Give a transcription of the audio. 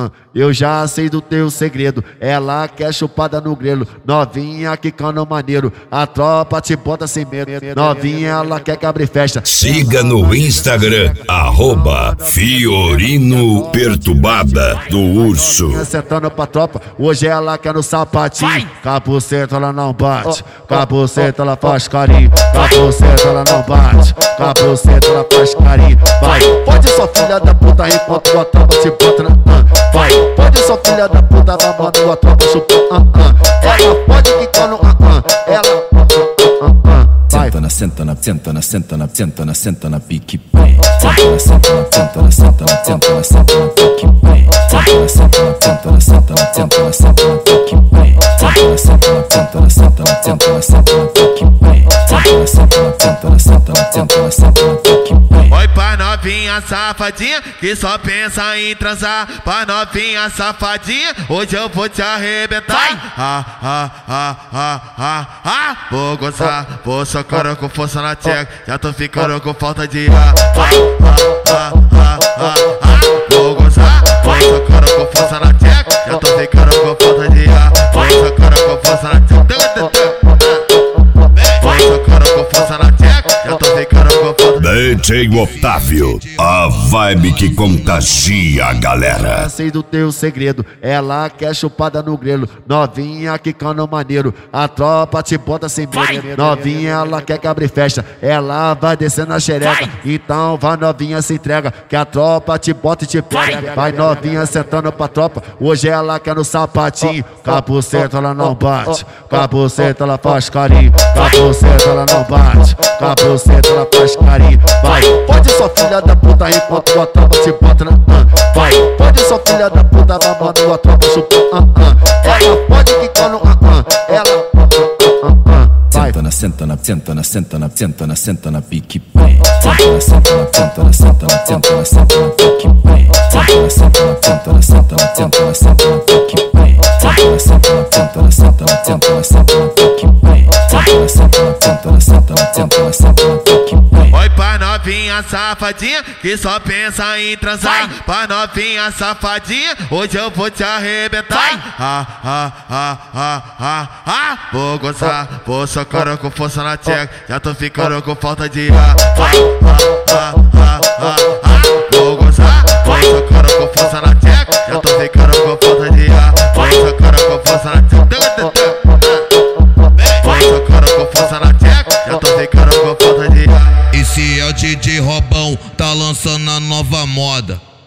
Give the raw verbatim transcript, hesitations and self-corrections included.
uh, uh. Eu já sei do teu segredo, ela quer chupada no grelo. Novinha quicando maneiro, a tropa te bota sem medo. Novinha ela quer que abre festa. Siga no Instagram, arroba Fiorino Perturbada do Urso. Sentando pra tropa, hoje ela quer no sapatinho. Capuceta ela não bate, capuceta ela faz carinho. Capuceta ela não bate, capuceta ela faz carinho. Vai, pode só filha da puta enquanto a tropa se bota na uh. Vai, pode só filha da puta mamando a tropa chupa uh, uh. Ela pode quicar no uh, uh. Ela uh, uh, uh. Senta na, senta na, senta na, senta na, senta na, senta na pique prende. Senta na, senta na, senta na, senta na, senta na, senta na pique prende. Senta na, senta na, senta na, senta na, senta na, senta na pique prende. Senta na, senta na, senta na, senta na, senta na, senta na pique prende. Senta na, senta na, senta na, senta na, senta na, senta na pique prende. Oi pra novinha safadinha que só pensa em transar. Pra novinha safadinha, hoje eu vou te arrebentar. Ah, ah, ah, ah, ah, ah. Vou gozar, vou socar com força na tcheca. Já tô ficando com falta de ar. Ah, ah, ah, ah, ah. Vou gozar, vou socar com força na tcheca. Já tô ficando com falta de ar. Vou socar com força na tcheca. Vou socar com força na tcheca. Já tô ficando com falta de ar. D J Otávio, a vibe que contagia a galera. Eu sei do teu segredo, ela quer chupada no grelo. Novinha quicando maneiro, a tropa te bota sem medo. Novinha ela quer que abre festa, ela vai descendo na xereca. Então vai novinha se entrega, que a tropa te bota e te pega. Vai novinha sentando pra tropa, hoje ela quer no sapatinho. Capuceta ela não bate, capuceta ela faz carinho. Capuceta ela não bate, capuceta ela faz carinho. Vai, pode só filha da puta enquanto a tropa se bota na uh. Vai, pode só filha da puta mamando a tropa chupa uh, uh. Ela pode quicar no uh, uh. Ela uh, uh, uh, uh. Senta na, senta na, senta na, senta na, senta na, senta na pique prende. Senta na, senta na, senta na, senta na, senta na, senta na pique prende. Senta na, senta na, senta na, senta na, senta na, senta na pique prende. Senta na, senta na, senta na, senta na, senta na, senta na pique prende. Senta na, senta na, senta na, senta na, senta na, senta na pique prende. Oi pra novinha safadinha que só pensa em transar. Pra novinha safadinha, hoje eu vou te arrebentar. Ah, ah, ah, ah, ah, ah. Vou gozar, vou socar com força na tcheca. Já tô ficando com falta de ar. Ah, ah, ah, ah, ah, ah. Vou gozar, vou socar com força na tcheca. Já tô ficando com falta de ar. Vou socar com força na tcheca. Vou socar com força na tcheca. Já tô ficando com falta de ar. Esse é o D J Robão, tá lançando a nova moda.